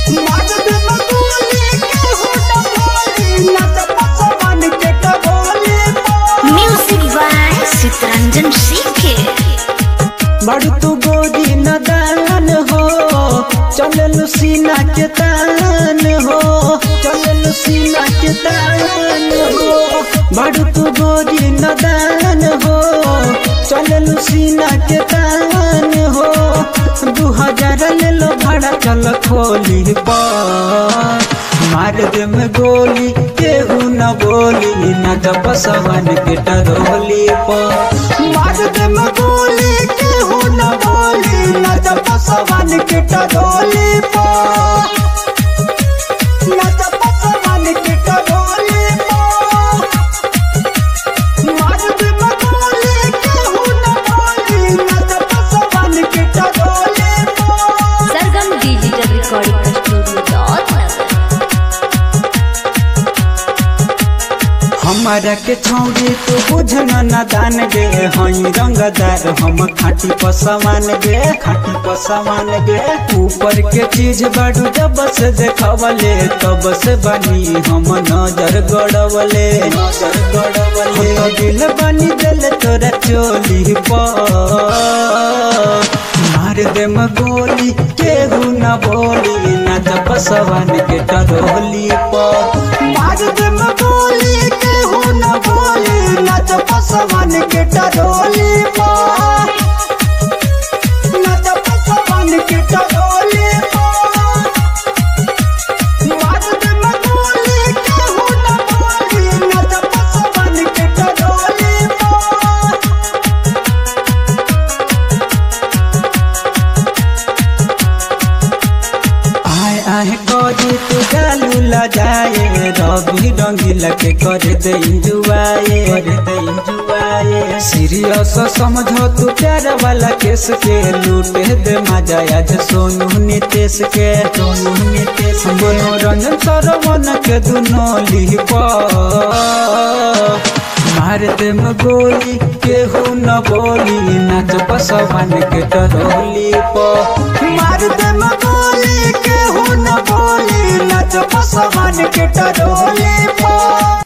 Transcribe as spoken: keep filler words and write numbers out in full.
मार दे गोली केहू न बोली नाच पसवन के टोली पर। म्यूजिक बाय चित्रंजन सीखे। बड़ तू गोदी नदान हो चलल सीना के तान हो चलल सीना के तान हो। बड़ तू गोदी नदान हो चलल सीना के तान हो। दू हजार ले लो भाड़ा चल खोली पर मार दे में गोली केहू न बोली न जब सवन के टरोली पर। मार दे में गोली केहू न बोली न जब सवन के टरोली पर न जब सवन के टरोली पर। मार दे में गोली केहू न बोली न जब सवन के टरोली पर। Sargam digital recording studio dot हमारा के छौड़ी तू बुझन न दान गे हई रंगदार हम खाटी पसवान गे खाटी पसवान गे। ऊपर के चीज बाडू जब से देखवले तब से बनी हम नजर गड़वले नजर गड़वले। तो दिल बनी दिल तोरा चोली पर मार दे म गोली केहू न बोली न जब सवन के टरोली पर। मार दे म गोली केहू न बोली न जब सवन के टरोली पर न जब सवन के टरोली पर। मार दे म गोली केहू न बोली न जब सवन के टरोली पर। आए आए करी तू गालू ला जाए रवि रंगीला के कर दे इंजुआए कर दे इंजुआए। सीरियस समझो तू प्यार वाला केस के लूटे दे मजा आज सोनू नितेश के सोनू नितेश मनोरंजन सरवन के दुनोली पर मार दे म गोली केहू न बोली नाच पसवन के टरोली पर। मार दे म गोली केहू न बोली नाच पसवन के टरोली पर।